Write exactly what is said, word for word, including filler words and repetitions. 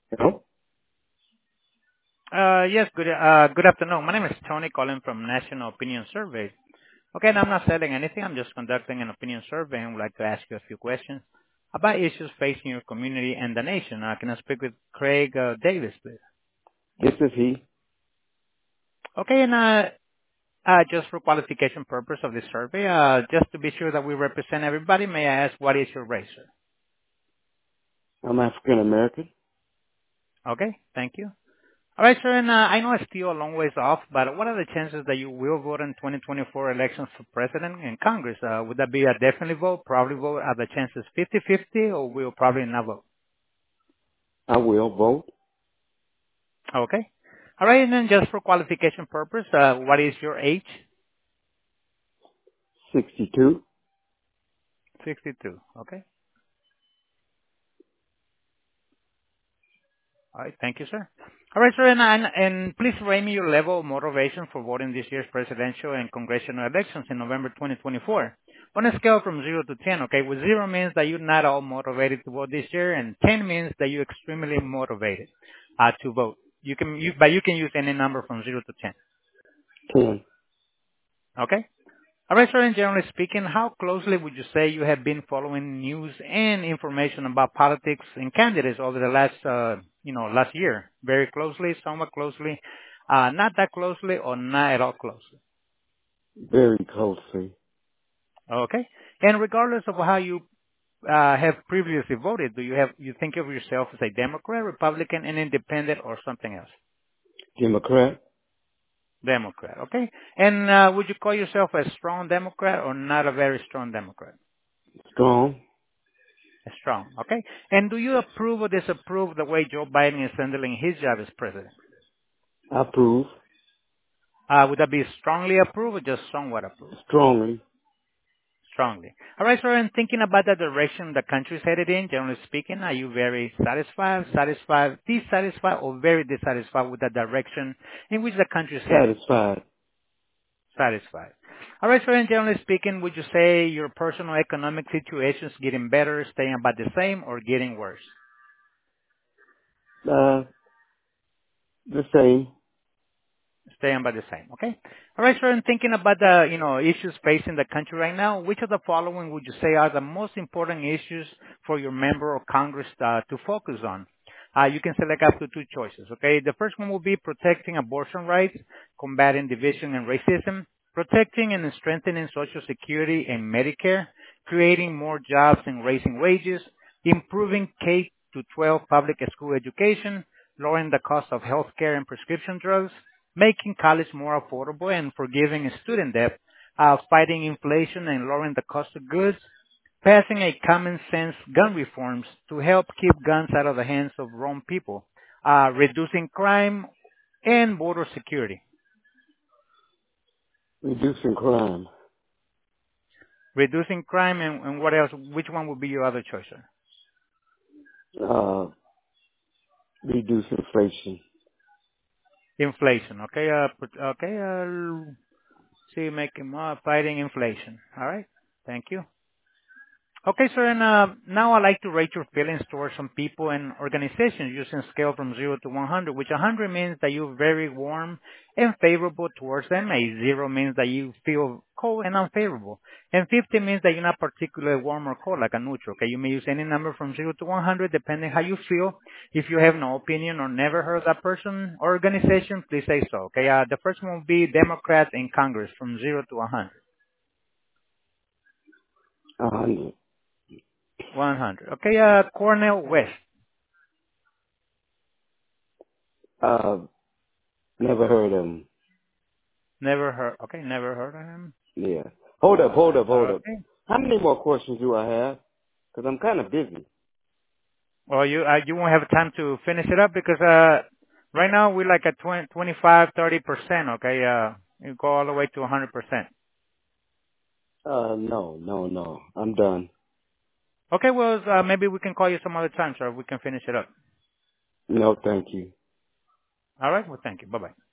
Hello? Uh Yes, good uh good afternoon. My name is Tony calling from National Opinion Survey. Okay, and I'm not selling anything. I'm just conducting an opinion survey and would like to ask you a few questions about issues facing your community and the nation. Uh, Can I speak with Craig uh Davis, please? This is he. Okay, and uh uh just for qualification purpose of this survey, uh just to be sure that we represent everybody, may I ask what is your race, sir? I'm African American. Okay, thank you. All right, sir, and uh, I know it's still a long ways off, but what are the chances that you will vote in twenty twenty-four elections for president and Congress? Uh, would that be a definitely vote, probably vote? Are the chances fifty-fifty, or will probably not vote? I will vote. Okay. All right, and then just for qualification purpose, uh, what is your age? sixty-two. sixty-two. Okay. All right. Thank you, sir. All right, sir, and, and, and please rate me your level of motivation for voting this year's presidential and congressional elections in November twenty twenty-four. On a scale from zero to ten, okay, with zero means that you're not all motivated to vote this year, and ten means that you're extremely motivated uh, to vote. You can, you, but you can use any number from zero to ten. ten. Okay. All right, sir, and generally speaking, how closely would you say you have been following news and information about politics and candidates over the last, uh, you know, last year? Very closely, somewhat closely, uh, not that closely, or not at all closely. Very closely. Okay. And regardless of how you uh, have previously voted, do you have you think of yourself as a Democrat, Republican, an independent, or something else? Democrat. Democrat. Okay. And uh, would you call yourself a strong Democrat or not a very strong Democrat? Strong. Strong. Okay. And do you approve or disapprove the way Joe Biden is handling his job as president? I approve. Uh, would that be strongly approve or just somewhat approve? Strongly. Strongly. All right, sir. And thinking about the direction the country is headed in, generally speaking, are you very satisfied, satisfied, dissatisfied, or very dissatisfied with the direction in which the country is headed? Satisfied. Satisfied. All right, sir. And generally speaking, would you say your personal economic situation is getting better, staying about the same, or getting worse? Uh, the same. Staying about the same, okay? All right, sir, and thinking about the, you know, issues facing the country right now, which of the following would you say are the most important issues for your member of Congress uh, to focus on? Uh, you can select up to two choices, okay? The first one will be protecting abortion rights, combating division and racism, protecting and strengthening Social Security and Medicare, creating more jobs and raising wages, improving K to twelve public school education, lowering the cost of health care and prescription drugs, making college more affordable and forgiving student debt, uh, fighting inflation and lowering the cost of goods, passing a common sense gun reforms to help keep guns out of the hands of wrong people, uh, reducing crime and border security. Reducing crime. Reducing crime and, and what else? Which one would be your other choice, sir? Uh, reduce inflation. Inflation. Okay. Uh, put- okay. Uh, see, making more fighting inflation. All right. Thank you. Okay, sir, and uh, now I'd like to rate your feelings towards some people and organizations using a scale from zero to one hundred, which one hundred means that you're very warm and favorable towards them. A zero means that you feel cold and unfavorable. And fifty means that you're not particularly warm or cold, like a neutral. Okay, you may use any number from zero to one hundred depending how you feel. If you have no opinion or never heard of that person or organization, please say so. Okay, uh, the first one will be Democrats in Congress from zero to one hundred. A hundred. one hundred. Okay, uh, Cornel West. Uh, never heard of him. Never heard. Okay, never heard of him. Yeah. Hold up, hold Uh, up, hold up. okay. How many more questions do I have? Because I'm kind of busy. Well, you uh, you won't have time to finish it up because uh, right now we're like at twenty, twenty-five, thirty percent. Okay, uh, you go all the way to one hundred percent. Uh, no, no, no. I'm done. Okay, well, uh, maybe we can call you some other time, sir. We can finish it up. No, thank you. All right. Well, thank you. Bye bye.